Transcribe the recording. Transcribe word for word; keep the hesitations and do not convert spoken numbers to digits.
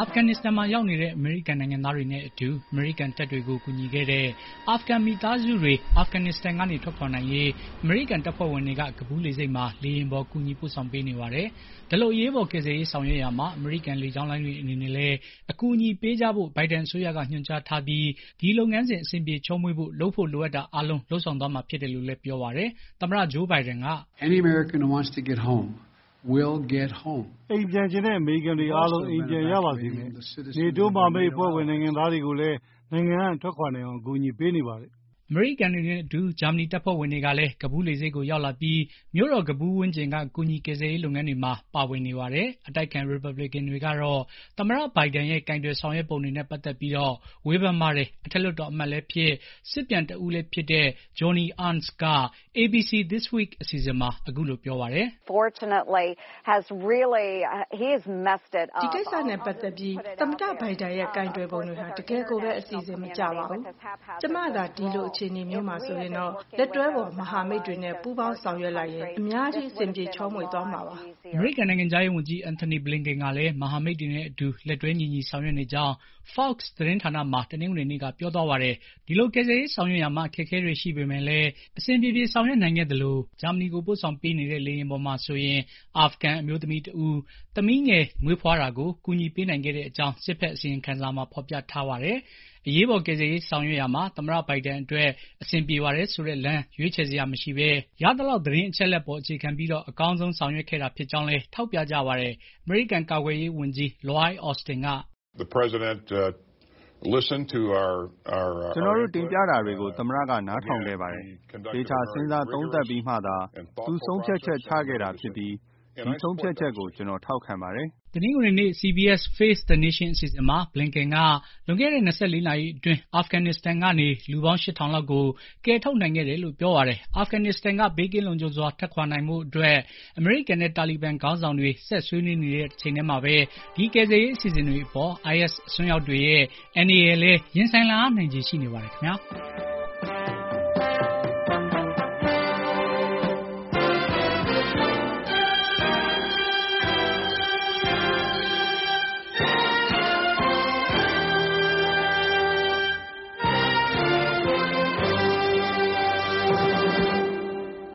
ဖဂန်နစ္စတန်မှာရောက်နေတဲ့အမေရိကန်နိုင်ငံသားတွေနဲ့အတူအမေရိကန်တပ်တွေကိုကူညီခဲ့တဲ့အာဖဂန်မိသားစုတွေအာဖဂန်နစ္စတန်ကနေထွက်ခွာနိုင်ရေးအမေရိကန်တပ်ဖွဲ့ဝင်တွေကကဘူးလေဆိပ်မှာလေယာဉ်ပေါ်ကူညီပို့ဆောင်ပေးနေပါတယ်။ဒါလိုအရေးပေါ်ကယ်ဆယ်ရေးဆောင်ရွက်ရာမှာအမေရိကန်လေကြောင်းလိုင်းတွေအနေနဲ့လည်းအကူအညီပေးကြဖို့ဘိုင်ဒန်အစိုးရကညွှန်ကြားထားပြီးဒီလုပ်ငန်းစဉ်အဆင်ပြေချောမွေ့ဖို့လုပ်ဖို့လိုအပ်တာအားလုံးလုပ်ဆောင်သွားမှာဖြစ်တယ်လို့လည်းပြောပါတယ်။သမ္မတဂျိုးဘိုင်ဒန်က Any American who wants to get home will get home အိမ်ပြန်ခြင်းတဲ့အမေရိကန်တွေအားလုံးအိမ်ပြန်ရပါစေမယ်။နေတိုးမှာမိတ်ဖွဲ့ဝင်နိုင်ငံသားတွေကိုလည်းနိုင်ငံကထွက်ခွာနိုင်အောင်အကူအညီပေးနေပါတယ်။အမေရိကန်တွေနဲ့အတူဂျာမနီတပ်ဖွဲ့ဝင်တွေကလည်းကဘူးလေဆိပ်ကိုရောက်လာပြီးမြို့တော်ကဘူးဝန်းကျင်ကကူညီကယ်ဆယ်ရေးလုပ်ငန်းတွေမှာပါဝင်နေပါတယ်။အတိုက်ခံရီပတ်ဘလစ်ကန်တွေကတော့သမ္မတဘိုင်ဒန်ရဲ့ကင်တွယ်ဆောင်ရွက်ပုံတွေနဲ့ပတ်သက်ပြီးတော့ဝေဖန်ပါတယ်။အထက်လွှတ်တော်အမတ်လည်းဖြစ်စစ်ပြန်တဦးလည်းဖြစ်တဲ့ Joni Ernst က A B C This Week အစီအစဉ်မှာအခုလိုပြောပါတယ်။ Fortunately has really he has messed it up ဒီကိစ္စနဲ့ပတ်သက်ပြီးသမ္မတဘိုင်ဒန်ရဲ့ကင်တွယ်ပုံတွေဟာတကယ်ကိုပဲအစီအစဉ်မကျပါဘူး။ကျမသာဒီလိုအခြေအနေမျိုးမှာဆိုရင်တော့လက်တွဲပေါ်မဟာမိတ်တွေနဲ့ပူးပေါင်းဆောင်ရွက်လိုက်ရင်အများကြီးအဆင်ပြေချောမွေ့သွားမှာပါ။အမေရိကန်နိုင်ငံသားရေးဝန်ကြီးအန်ထိုနီဘလင်ကန်ကလည်းမဟာမိတ်တွေနဲ့အတူလက်တွဲညီညီဆောင်ရွက်နေကြောင်း Fox သတင်းဌာနမှာတနင်္ဂနွေနေ့ကပြောသွားပါတယ်။ဒီလိုကယ်ဆယ်ရေးဆောင်ရွက်ရာမှာအခက်အခဲတွေရှိပေမဲ့လည်းအဆင်ပြေပြေဆောင်ရွက်နိုင်ခဲ့သလိုဂျာမနီကိုပို့ဆောင်ပေးနေတဲ့လေယာဉ်ပေါ်မှာဆိုရင်အာဖဂန်အမျိုးသမီးတဦးသမီးငယ်မွေးဖွားတာကိုကူညီပေးနိုင်ခဲ့တဲ့အကြောင်းစစ်ဖက်အစီရင်ခံစာမှာဖော်ပြထားပါတယ်။အရေးပေါ်ကယ်ဆယ်ရေးဆောင်ရွက်ရာမှာသမ္မတဘိုင်ဒန်အတွက်အဆင်ပြေပါတယ်ဆိုတဲ့လမ်းရွေးချယ်စရာမရှိဘဲရသလောက်သတင်းအချက်အလက်ပေါ်အခြေခံပြီးတော့အကောင်းဆုံးဆောင်ရွက်ခဲ့တာဖြစ်ကြောင်းလည်းထောက်ပြကြပါတယ်။အမေရိကန်ကာကွယ်ရေးဝန်ကြီး Lloyd Austin က The President uh, listened to our our ကျွန်တော်တို့တင်ပြတာတွေကိုသမ္မတကနားထောင်ခဲ့ပါတယ်။ဒေတာစဉ်းစားသုံးသပ်ပြီးမှသာသူဆုံးဖြတ်ချက်ချခဲ့တာဖြစ်ပြီးဒီဆုံးဖြတ်ချက်ကိုကျွန်တော်ထောက်ခံပါတယ်။တနင်္ဂနွေနေ့ C B S Face the Nation အစီအစဉ်မှာဘလင်ကန်ကလွန်ခဲ့တဲ့၂၄နာရီအတွင်းအာဖဂန်နစ္စတန်ကနေလူပေါင်းရှစ်ထောင်လောက်ကိုကယ်ထုတ်နိုင်ခဲ့တယ်လို့ပြောပါတယ်။အာဖဂန်နစ္စတန်ကဘေးကင်းလုံခြုံစွာထွက်ခွာနိုင်မှုအတွက်အမေရိကန်နဲ့တာလီဘန်ခေါင်းဆောင်တွေဆက်ဆွေးနွေးနေတဲ့အချိန်ထဲမှာပဲဒီကယ်ဆယ်ရေးအစီအစဉ်တွေအပေါ် I S အစွန်းရောက်တွေရဲ့အန္တရာယ်လည်းရင်ဆိုင်လာနိုင်ခြေရှိနေပါတယ်ခင်ဗျာ။